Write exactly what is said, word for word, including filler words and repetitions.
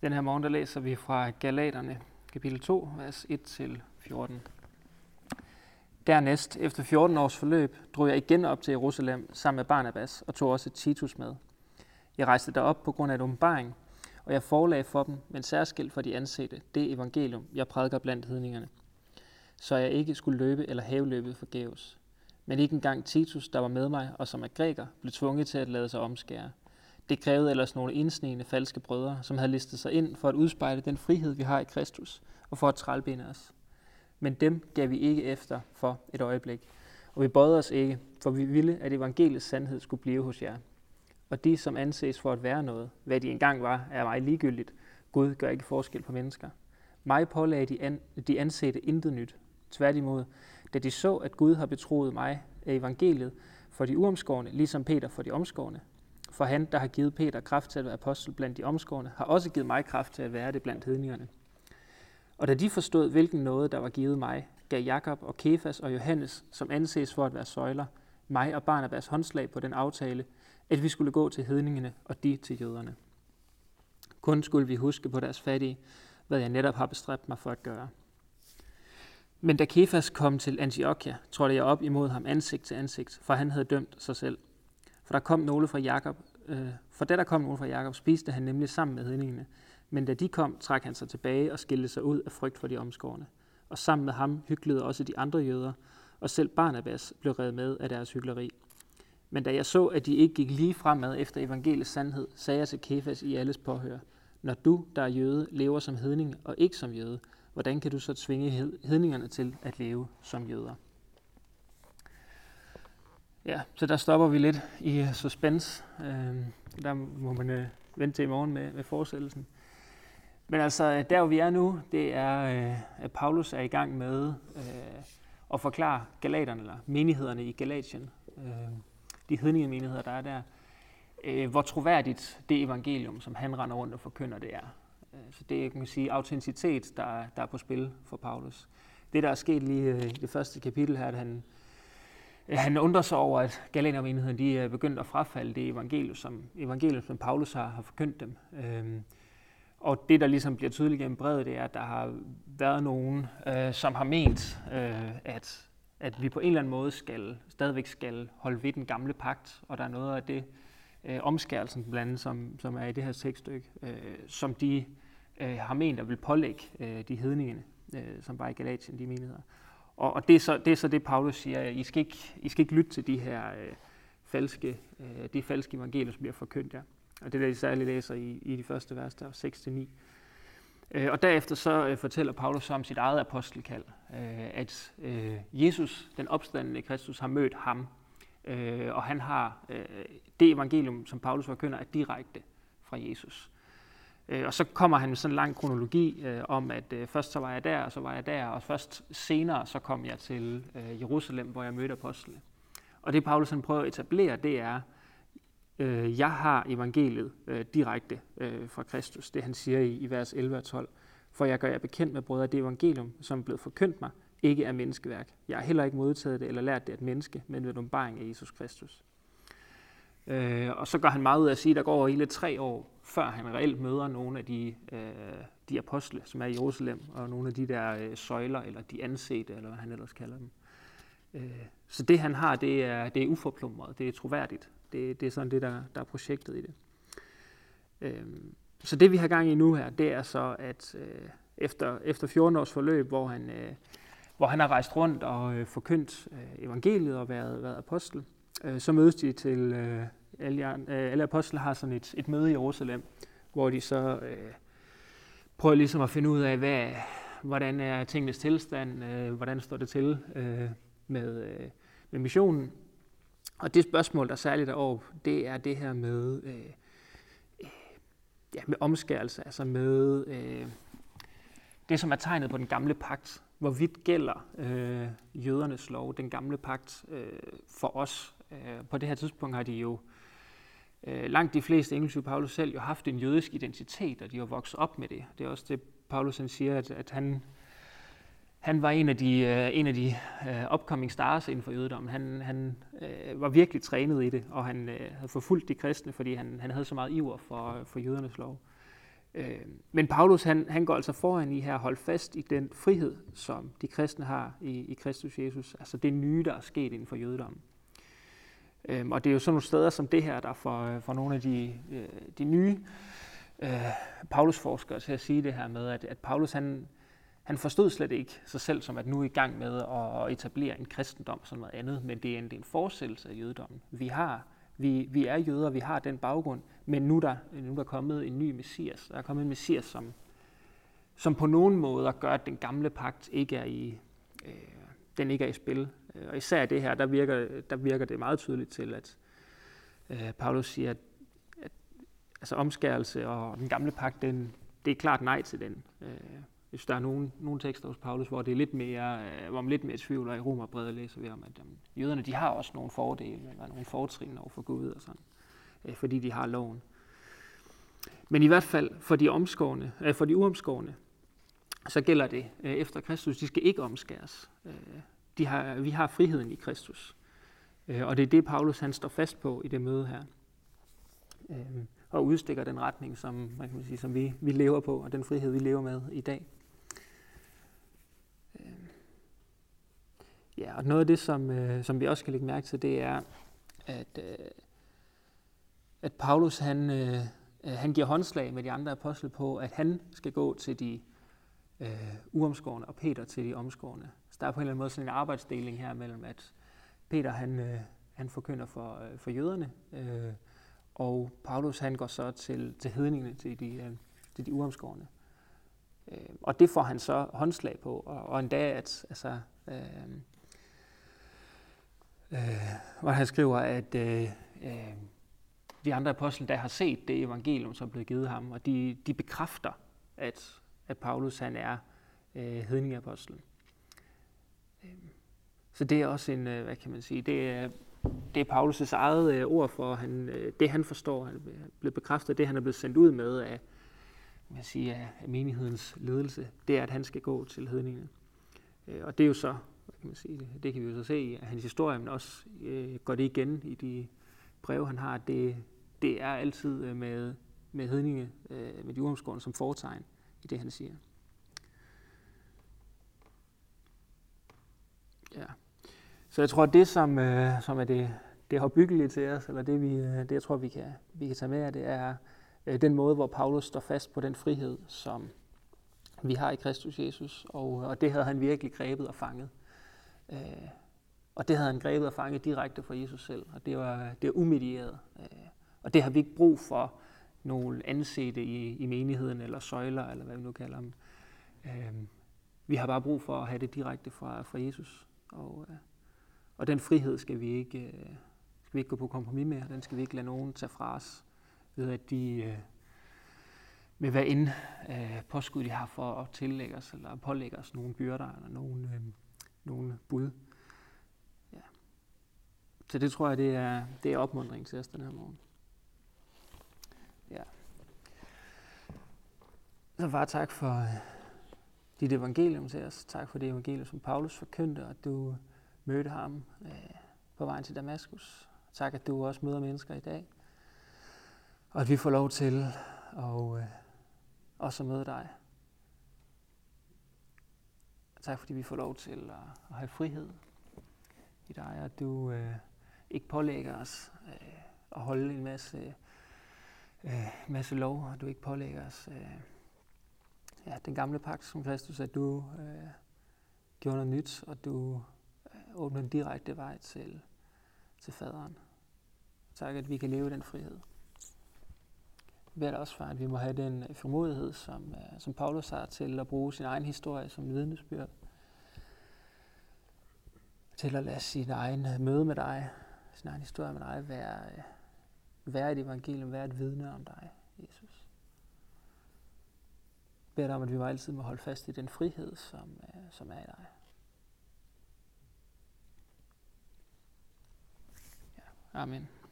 Den her morgen der læser vi fra Galaterne, kapitel to, vers et til fjorten. Dernæst, efter fjorten års forløb, drog jeg igen op til Jerusalem sammen med Barnabas og tog også Titus med. Jeg rejste derop på grund af et åbenbaring, og jeg forelagde for dem, men særskilt for de ansete, det evangelium, jeg prædiker blandt hedningerne, så jeg ikke skulle løbe eller have løbet forgæves. Men ikke engang Titus, der var med mig og som er græker, blev tvunget til at lade sig omskære. Det krævede ellers nogle indsnigende falske brødre, som havde listet sig ind for at udspejle den frihed, vi har i Kristus, og for at trælbinde os. Men dem gav vi ikke efter for et øjeblik, og vi bøjede os ikke, for vi ville, at evangeliets sandhed skulle blive hos jer. Og de, som anses for at være noget, hvad de engang var, er mig ligegyldigt. Gud gør ikke forskel på mennesker. Mig pålagde de, an, de ansete intet nyt. Tværtimod, da de så, at Gud har betroet mig af evangeliet for de uomskårne, ligesom Peter for de omskårne. For han, der har givet Peter kraft til at være apostel blandt de omskårne, har også givet mig kraft til at være det blandt hedningerne. Og da de forstod, hvilken nåde der var givet mig, gav Jakob og Kefas og Johannes, som anses for at være søjler, mig og Barnabas håndslag på den aftale, at vi skulle gå til hedningene og de til jøderne. Kun skulle vi huske på deres fattige, hvad jeg netop har bestræbt mig for at gøre. Men da Kefas kom til Antiochia, trådte jeg op imod ham ansigt til ansigt, for han havde dømt sig selv. For der kom nogle fra Jakob, øh, for da der kom nogle fra Jakob, spiste han nemlig sammen med hedningene. Men da de kom, trak han sig tilbage og skilte sig ud af frygt for de omskårne. Og sammen med ham hyklede også de andre jøder, og selv Barnabas blev revet med af deres hykleri. Men da jeg så, at de ikke gik lige fremad efter evangeliets sandhed, sagde jeg til Kefas i alles påhør: Når du, der er jøde, lever som hedning og ikke som jøde, hvordan kan du så tvinge hedningerne til at leve som jøder? Ja, så der stopper vi lidt i suspense. Øh, der må man øh, vente til i morgen med, med fortsættelsen. Men altså, der hvor vi er nu, det er, øh, at Paulus er i gang med øh, at forklare galaterne, eller menighederne i Galatien, øh, de hedninge menigheder, der er der, øh, hvor troværdigt det evangelium, som han render rundt og forkynder, det er. Så det er, kan man sige, autenticitet, der, der er på spil for Paulus. Det, der er sket lige i det første kapitel her, at han, han undrer sig over, at galatermenigheden de er begyndt at frafalde det evangelium, som, evangelium, som Paulus har, har forkyndt dem. Øhm, og det, der ligesom bliver tydeligt gennem brevet, det er, at der har været nogen, øh, som har ment, øh, at, at vi på en eller anden måde skal, stadigvæk skal holde ved den gamle pagt, og der er noget af det, øh, omskærelsen blandt andet, som, som er i det her tekststykke, øh, som de øh, har ment at vil pålægge øh, de hedningene, øh, som var i Galatien, de menigheder. Og, og det, er så, det er så det, Paulus siger, I skal ikke, I skal ikke lytte til de her øh, falske, øh, de falske evangelier, som bliver forkyndt jer. Og det er der, de særligt læser i, i de første vers, der er seks til ni. Øh, og derefter så øh, fortæller Paulus om sit eget apostelkald, øh, at øh, Jesus, den opstandende Kristus, har mødt ham, øh, og han har øh, det evangelium, som Paulus forkynder, er direkte fra Jesus. Øh, og så kommer han med sådan en lang kronologi øh, om, at øh, først så var jeg der, og så var jeg der, og først senere så kom jeg til øh, Jerusalem, hvor jeg mødte apostlene. Og det Paulus han prøver at etablere, det er, øh, jeg har evangeliet øh, direkte øh, fra Kristus, det han siger i, i vers elleve og tolv. For jeg gør jer bekendt med, brødre, det evangelium, som er blevet forkyndt mig, ikke er menneskeværk. Jeg har heller ikke modtaget det eller lært det af et menneske, men ved åbenbaring af Jesus Kristus. Øh, og så går han meget ud af at sige, at der går hele tre år, før han reelt møder nogle af de, øh, de apostle, som er i Jerusalem, og nogle af de der øh, søjler, eller de ansete, eller hvad han ellers kalder dem. Øh, så det han har, det er, det er uforplumret, det er troværdigt. Det, det er sådan det, der, der er projektet i det. Øh, så det vi har gang i nu her, det er så, at øh, efter, efter fjorten års forløb, hvor han, øh, hvor han har rejst rundt og øh, forkyndt øh, evangeliet og været, været apostel, så mødes de til, øh, alle, øh, alle apostle har sådan et, et møde i Jerusalem, hvor de så øh, prøver ligesom at finde ud af, hvad, hvordan er tingenes tilstand, øh, hvordan står det til øh, med, øh, med missionen. Og det spørgsmål, der særligt er over, det er det her med, øh, ja, med omskærelse, altså med øh, det, som er tegnet på den gamle pagt. Hvorvidt gælder øh, jødernes lov, den gamle pagt, øh, for os. Øh, på det her tidspunkt har de jo, øh, langt de fleste, inklusive Paulus selv, jo haft en jødisk identitet, og de har vokset op med det. Det er også det, Paulus han siger, at, at han, han var en af de, øh, en af de øh, upcoming stars inden for jødedommen. Han, han øh, var virkelig trænet i det, og han øh, havde forfulgt de kristne, fordi han, han havde så meget iver for, for jødernes lov. Øh, men Paulus han, han går altså foran i her at holde fast i den frihed, som de kristne har i, i Kristus Jesus. Altså det nye, der er sket inden for jødedommen. Øh, og det er jo sådan nogle steder som det her, der får, for nogle af de, de nye øh, Paulus-forskere til at sige det her med, at, at Paulus han, han forstod slet ikke sig selv som, at nu er i gang med at etablere en kristendom som noget andet, men det er en, det er en forestillelse af jødedommen. Vi har Vi, vi er jøder, vi har den baggrund, men nu er der, nu er der kommet en ny messias. Der er kommet en messias, som, som på nogen måder gør, at den gamle pagt ikke er i, øh, den ikke er i spil. Og især det her, der virker, der virker det meget tydeligt til, at øh, Paulus siger, at, at altså omskærelse og den gamle pagt, den, det er klart nej til den. Øh, hvis der er nogle, nogle tekster hos Paulus, hvor det er lidt mere, øh, hvor man lidt mere tvivl, og i Romerbrevet læser vi om, at um, jøderne de har også nogle fordele, eller nogle fortrin over for Gud og sådan, øh, fordi de har loven. Men i hvert fald for de omskårne, øh, for de uomskårne, så gælder det øh, efter Kristus, de skal ikke omskæres. Øh, de har, vi har friheden i Kristus, øh, og det er det Paulus han står fast på i det møde her, øh, og udstikker den retning, som man kan sige, som vi vi lever på, og den frihed vi lever med i dag. Ja, og noget af det, som, øh, som vi også skal lægge mærke til, det er, at, øh, at Paulus han, øh, han giver håndslag med de andre apostle på, at han skal gå til de øh, uomskårne, og Peter til de omskårne. Så der er på en eller anden måde sådan en arbejdsdeling her mellem, at Peter han, øh, han forkynder for, øh, for jøderne, øh, og Paulus han går så til, til hedningene, til de, øh, til de uomskårne. Øh, og det får han så håndslag på, og, og endda at altså, øh, Øh, hvor han skriver, at øh, øh, de andre apostle, der har set det evangelium, som er blevet givet ham, og de, de bekræfter, at, at Paulus han er øh, hedningeapostlen. Øh, så det er også en, øh, hvad kan man sige, det er, det er Paulus' eget øh, ord for, han, øh, det han forstår, han er blevet bekræftet, det han er blevet sendt ud med af, man sige, af, af menighedens ledelse, det er, at han skal gå til hedningene. Øh, og det er jo så, kan man sige, det, det kan vi jo så se i hans historie, men også øh, går det igen i de breve, han har. Det, det er altid øh, med, med hedninge, øh, med de uomskårne som fortegn i det, han siger. Ja. Så jeg tror, det som, øh, som er det, det opbyggelige til os, eller det, vi, det jeg tror, vi kan, vi kan tage med af, det er øh, den måde, hvor Paulus står fast på den frihed, som vi har i Kristus Jesus, og, og det havde han virkelig grebet og fanget. Øh, og det havde han grebet og fanget direkte fra Jesus selv, og det var det er umedieret. Øh, og det har vi ikke brug for nogle ansete i, i menigheden, eller søjler, eller hvad vi nu kalder dem. Øh, vi har bare brug for at have det direkte fra, fra Jesus. Og, øh, og den frihed skal vi, ikke, øh, skal vi ikke gå på kompromis med, den skal vi ikke lade nogen tage fra os, ved at de øh, med hvad end øh, påskud de har for at tillægge os, eller pålægge os nogle byrder, eller nogle, øh, nogle bud. Ja. Så det tror jeg, det er, det er opmuntring til os den her morgen. Ja. Så bare tak for øh, dit evangelium til os. Tak for det evangelium, som Paulus forkyndte, og du mødte ham øh, på vejen til Damaskus. Tak, at du også møder mennesker i dag. Og at vi får lov til at øh, også at møde dig. Tak, fordi vi får lov til at, at have frihed i dig, at du øh, ikke pålægger os øh, at holde en masse, øh, masse lov, og du ikke pålægger os øh, ja, den gamle pagt som Kristus, at du øh, gjorde noget nyt, og du øh, åbner en direkte vej til, til faderen. Tak, at vi kan leve i den frihed. Jeg beder dig også for, at vi må have den formodighed, som, uh, som Paulus har til at bruge sin egen historie som vidnesbyrd. Til at lade sin egen møde med dig, sin egen historie med dig, være, uh, være et evangelium, være et vidne om dig, Jesus. Jeg beder dig om, at vi må altid må holde fast i den frihed, som, uh, som er i dig. Ja. Amen.